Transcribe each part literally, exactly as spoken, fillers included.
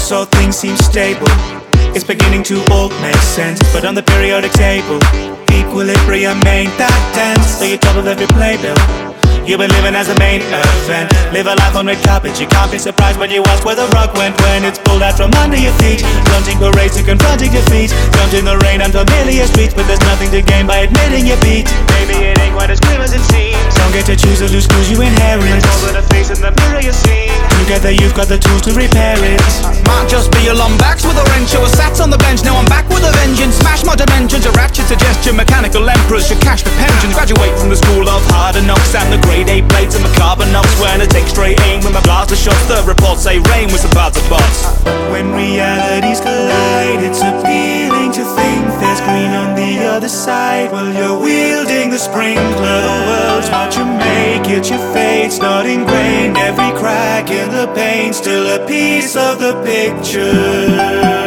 close, all things seem stable. It's beginning to all make sense, but on the periodic table, equilibrium ain't that dense. So you're top of every playbill. You've been living as a main event. Live a life on red carpet. You can't be surprised when you ask where the rug went, when it's pulled out from under your feet. Daunting parades to confronting defeat. Jumped in the rain, unfamiliar streets, but there's nothing to gain by admitting your beat. Maybe it ain't quite as grim as it seems. Don't get to choose or lose clues you inherit. Over the face in the mirror you see. Together you've got the tools to repair it. Might just be a long backs with a wrench. I was sat on the bench, now I'm back with a vengeance. Smash my dimensions, a ratchet suggestion. Mechanical emperors should cash the pensions. Graduate from the school of harder knocks and the grade A plates and the carbon knocks. When I take straight aim with my blaster shots, the reports say rain was about to bust. When realities collide, it's appealing to think there's green on the other side. While you're wielding the sprinkler, the world's what you make it, your fate's not ingrained. Every crack in the paint, still a piece of the picture.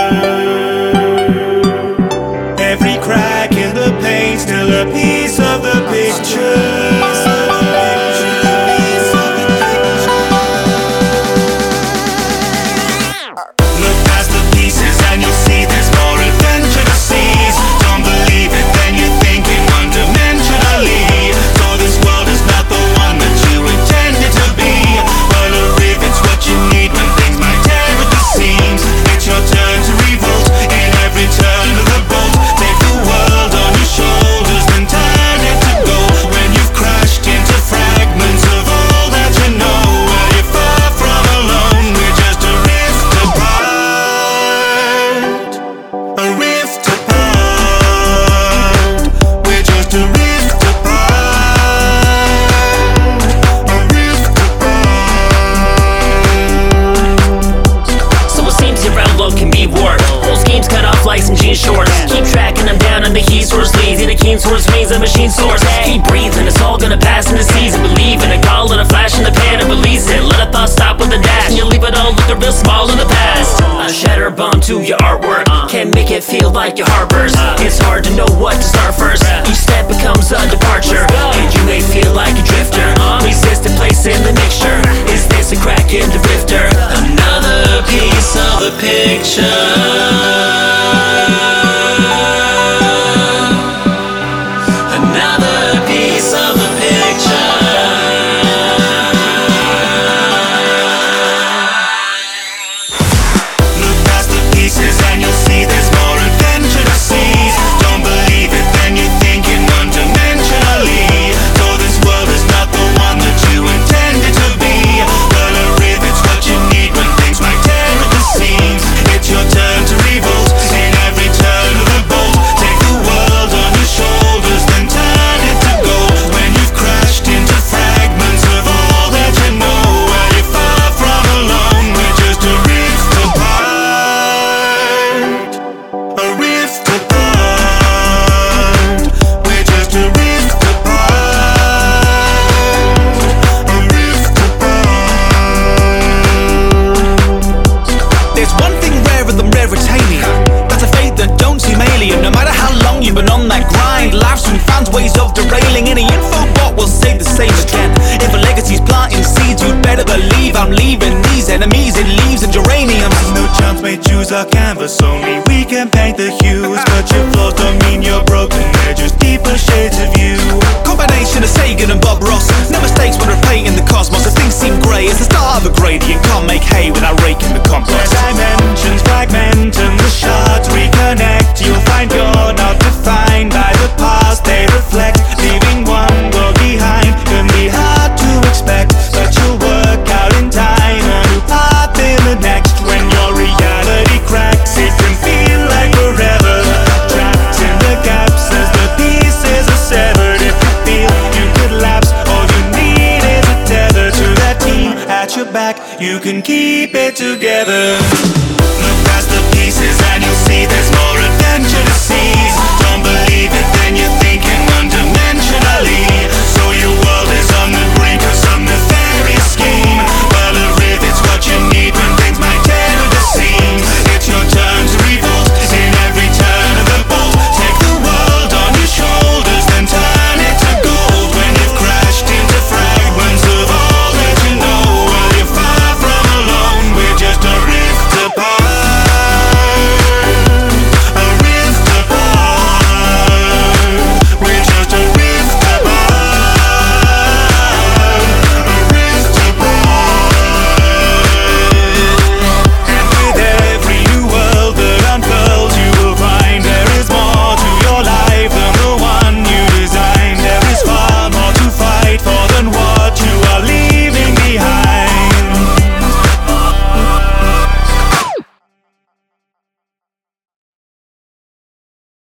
Every crack in the paint, still a piece of the picture. Shorts. Keep tracking them down on the heat source, leads in a keen source, means a machine source. Keep breathing, it's all gonna pass in the season. Believe in a call and a flash in the pan and release it. Let a thought stop with a dash, and you leave it all looking real small in the past. A shatter bomb to your artwork, can't make it feel like your heart bursts. It's hard to know what to start first. Each step becomes a departure, and you may feel like a drifter. Resistant place in the mixture. Is this a crack in the rifter? Another piece of the picture. No matter how long you've been on that grind, live stream fans ways of derailing. Any info bot will say the same again. If a legacy's planting seeds, you'd better believe I'm leaving these enemies in leaves and geraniums. No chance may choose our canvas, only we can paint the hues. But your flaws don't mean you're broken, they're just deeper shades of you. Combination of Sagan and Bob Ross. No mistakes when repainting the cosmos. As things seem grey, it's the start of a gradient. Can't make hay without raking the compost. Dimensions fragment and the shards reconnect. You'll find you're not defined by the past they reflect. Leaving one world behind can be hard to expect, but you'll work out in time a new path in the next. When your reality cracks, it can feel like forever. Trapped in the gaps as the pieces are severed. If you feel you could lapse, all you need is a tether to that team at your back. You can keep it together.